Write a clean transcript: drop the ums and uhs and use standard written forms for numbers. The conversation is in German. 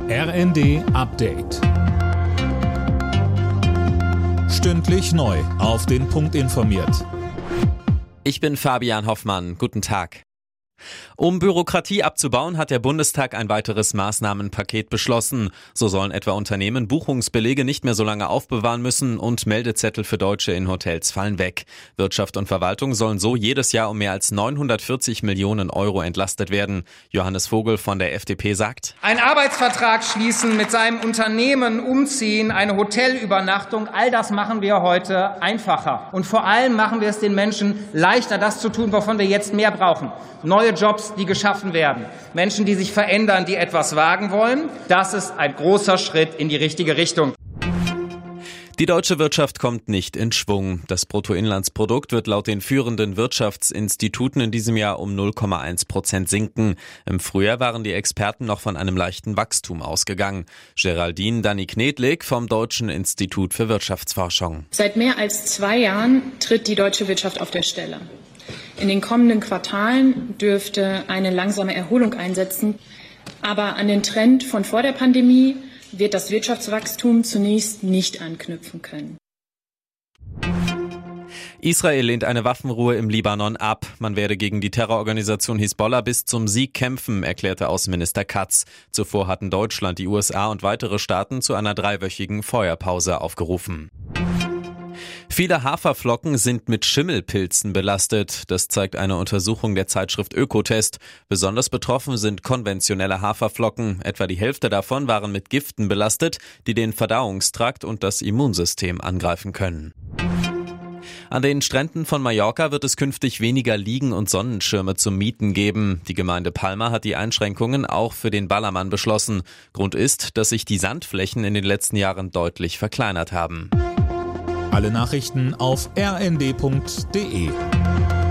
RND Update. Stündlich neu auf den Punkt informiert. Ich bin Fabian Hoffmann. Guten Tag. Um Bürokratie abzubauen, hat der Bundestag ein weiteres Maßnahmenpaket beschlossen. So sollen etwa Unternehmen Buchungsbelege nicht mehr so lange aufbewahren müssen und Meldezettel für Deutsche in Hotels fallen weg. Wirtschaft und Verwaltung sollen so jedes Jahr um mehr als 940 Millionen Euro entlastet werden. Johannes Vogel von der FDP sagt: Einen Arbeitsvertrag schließen, mit seinem Unternehmen umziehen, eine Hotelübernachtung, all das machen wir heute einfacher. Und vor allem machen wir es den Menschen leichter, das zu tun, wovon wir jetzt mehr brauchen. Neue Jobs, die geschaffen werden. Menschen, die sich verändern, die etwas wagen wollen. Das ist ein großer Schritt in die richtige Richtung. Die deutsche Wirtschaft kommt nicht in Schwung. Das Bruttoinlandsprodukt wird laut den führenden Wirtschaftsinstituten in diesem Jahr um 0,1% sinken. Im Frühjahr waren die Experten noch von einem leichten Wachstum ausgegangen. Geraldine Danny-Knedlik vom Deutschen Institut für Wirtschaftsforschung. Seit mehr als 2 Jahren tritt die deutsche Wirtschaft auf der Stelle. In den kommenden Quartalen dürfte eine langsame Erholung einsetzen. Aber an den Trend von vor der Pandemie wird das Wirtschaftswachstum zunächst nicht anknüpfen können. Israel lehnt eine Waffenruhe im Libanon ab. Man werde gegen die Terrororganisation Hisbollah bis zum Sieg kämpfen, erklärte Außenminister Katz. Zuvor hatten Deutschland, die USA und weitere Staaten zu einer 3-wöchigen Feuerpause aufgerufen. Viele Haferflocken sind mit Schimmelpilzen belastet. Das zeigt eine Untersuchung der Zeitschrift Ökotest. Besonders betroffen sind konventionelle Haferflocken. Etwa die Hälfte davon waren mit Giften belastet, die den Verdauungstrakt und das Immunsystem angreifen können. An den Stränden von Mallorca wird es künftig weniger Liegen und Sonnenschirme zum Mieten geben. Die Gemeinde Palma hat die Einschränkungen auch für den Ballermann beschlossen. Grund ist, dass sich die Sandflächen in den letzten Jahren deutlich verkleinert haben. Alle Nachrichten auf rnd.de.